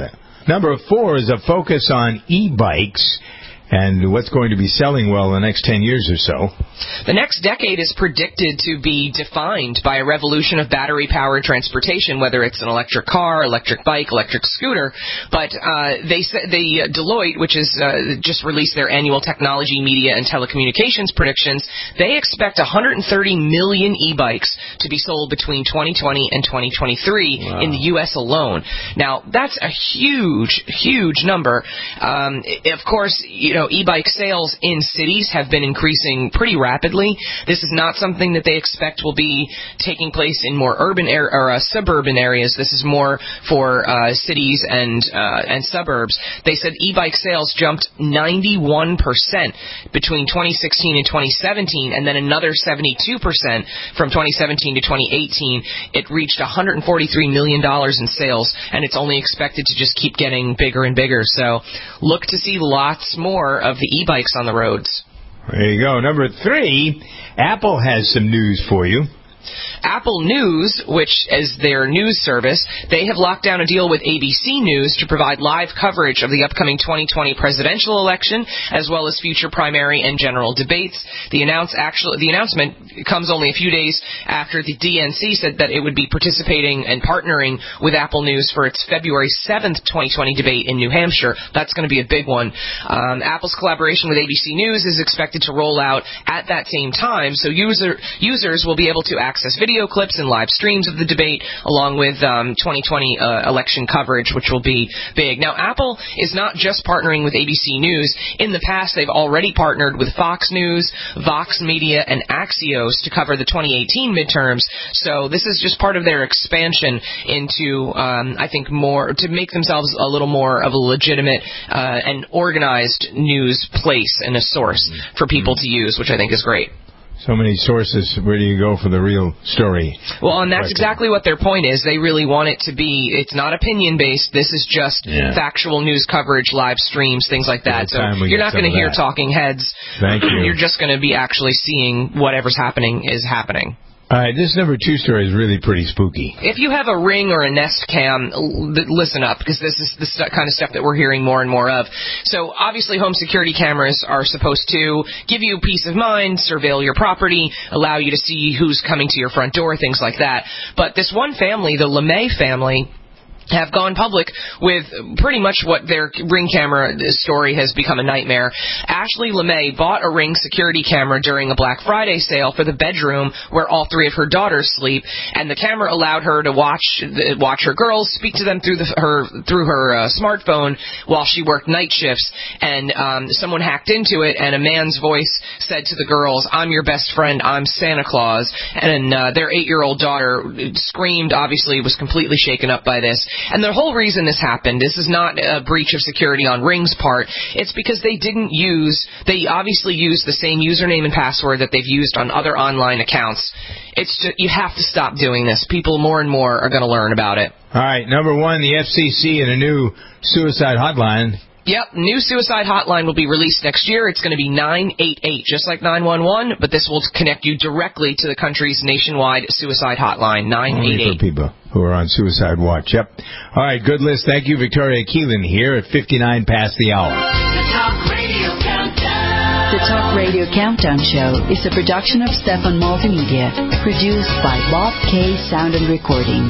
Number four is a focus on e-bikes and what's going to be selling well in the next ten years or so. The next decade is predicted to be defined by a revolution of battery-powered transportation, whether it's an electric car, electric bike, electric scooter. But uh, they said the uh, Deloitte, which has uh, just released their annual technology, media, and telecommunications predictions, they expect one hundred thirty million e-bikes to be sold between twenty twenty and twenty twenty-three wow. in the U S alone. Now, that's a huge, huge number. Um, of course, you know, e-bike sales in cities have been increasing pretty rapidly. This is not something that they expect will be taking place in more urban er- or uh, suburban areas. This is more for uh, cities and uh, and suburbs. They said e-bike sales jumped ninety-one percent between twenty sixteen and twenty seventeen, and then another seventy-two percent from twenty seventeen to twenty eighteen. It reached one hundred forty-three million dollars in sales, and it's only expected to just keep getting bigger and bigger. So look to see lots more of the e-bikes on the roads. There you go. Number three, Apple has some news for you. Apple News, which is their news service, they have locked down a deal with A B C News to provide live coverage of the upcoming twenty twenty presidential election, as well as future primary and general debates. The, announce actually, the announcement comes only a few days after the D N C said that it would be participating and partnering with Apple News for its February seventh twenty twenty debate in New Hampshire. That's going to be a big one. Um, Apple's collaboration with A B C News is expected to roll out at that same time, so user, users will be able to access video clips and live streams of the debate, along with um, twenty twenty uh, election coverage, which will be big. Now, Apple is not just partnering with A B C News. In the past, they've already partnered with Fox News, Vox Media, and Axios to cover the twenty eighteen midterms. So this is just part of their expansion into, um, I think, more to make themselves a little more of a legitimate uh, and organized news place and a source for people to use, which I think is great. So many sources. Where do you go for the real story? Well, and that's exactly what their point is. They really want it to be, it's not opinion-based. This is just yeah. factual news coverage, live streams, things like that. So you're not going to hear talking heads. Thank you. You're just going to be actually seeing whatever's happening is happening. All right, this number two story is really pretty spooky. If you have a Ring or a Nest Cam, listen up, because this is the st- kind of stuff that we're hearing more and more of. So obviously home security cameras are supposed to give you peace of mind, surveil your property, allow you to see who's coming to your front door, things like that. But this one family, the LeMay family, have gone public with pretty much what their Ring camera story has become a nightmare. Ashley LeMay bought a Ring security camera during a Black Friday sale for the bedroom where all three of her daughters sleep, and the camera allowed her to watch watch her girls, speak to them through the, her through her uh, smartphone while she worked night shifts. And um, someone hacked into it, and a man's voice said to the girls, "I'm your best friend, I'm Santa Claus." And uh, their eight-year-old daughter screamed, obviously was completely shaken up by this. And the whole reason this happened, this is not a breach of security on Ring's part. It's because they didn't use, they obviously used the same username and password that they've used on other online accounts. It's just, you have to stop doing this. People more and more are going to learn about it. All right, number one, the F C C and a new suicide hotline. Yep, new suicide hotline will be released next year. It's going to be nine eight eight, just like nine one one, but this will connect you directly to the country's nationwide suicide hotline, nine eight eight. Only for people who are on suicide watch. Yep. All right, good list. Thank you, Victoria Keelan, here at fifty-nine past the hour. The Talk Radio Countdown. The Talk Radio Countdown Show is a production of Stefan Multimedia, produced by Bob K. Sound and Recording.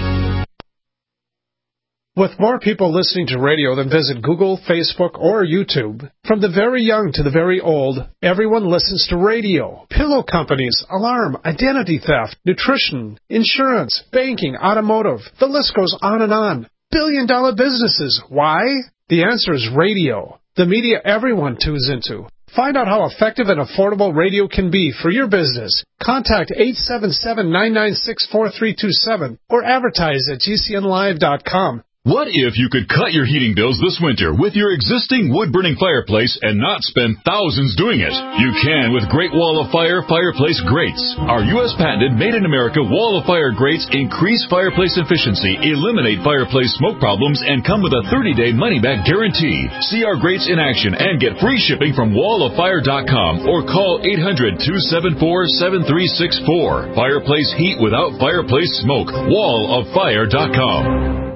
With more people listening to radio than visit Google, Facebook, or YouTube, from the very young to the very old, everyone listens to radio. Pillow companies, alarm, identity theft, nutrition, insurance, banking, automotive. The list goes on and on. Billion dollar businesses. Why? The answer is radio. The media everyone tunes into. Find out how effective and affordable radio can be for your business. Contact eight seven seven, nine nine six, four three two seven or advertise at G C N live dot com. What if you could cut your heating bills this winter with your existing wood-burning fireplace and not spend thousands doing it? You can with Great Wall of Fire Fireplace Grates. Our U S patented made-in-America Wall of Fire grates increase fireplace efficiency, eliminate fireplace smoke problems, and come with a thirty-day money-back guarantee. See our grates in action and get free shipping from wall of fire dot com or call eight hundred, two seven four, seven three six four. Fireplace heat without fireplace smoke. wall of fire dot com.